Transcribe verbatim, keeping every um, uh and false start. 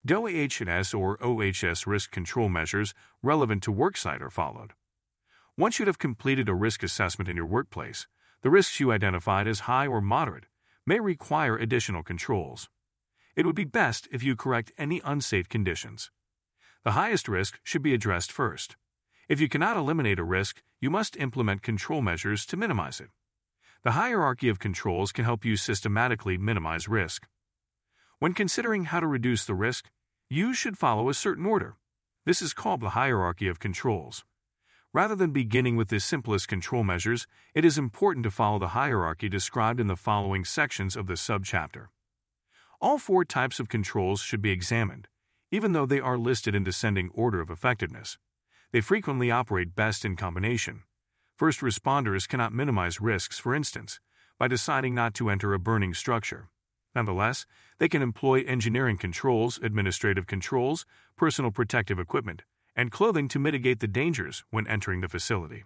D O H S or O H S risk control measures relevant to worksite are followed. Once you have completed a risk assessment in your workplace, the risks you identified as high or moderate may require additional controls. It would be best if you correct any unsafe conditions. The highest risk should be addressed first. If you cannot eliminate a risk, you must implement control measures to minimize it. The hierarchy of controls can help you systematically minimize risk. When considering how to reduce the risk, you should follow a certain order. This is called the hierarchy of controls. Rather than beginning with the simplest control measures, it is important to follow the hierarchy described in the following sections of the subchapter. All four types of controls should be examined, even though they are listed in descending order of effectiveness. They frequently operate best in combination. First responders cannot minimize risks, for instance, by deciding not to enter a burning structure. Nonetheless, they can employ engineering controls, administrative controls, personal protective equipment, and clothing to mitigate the dangers when entering the facility.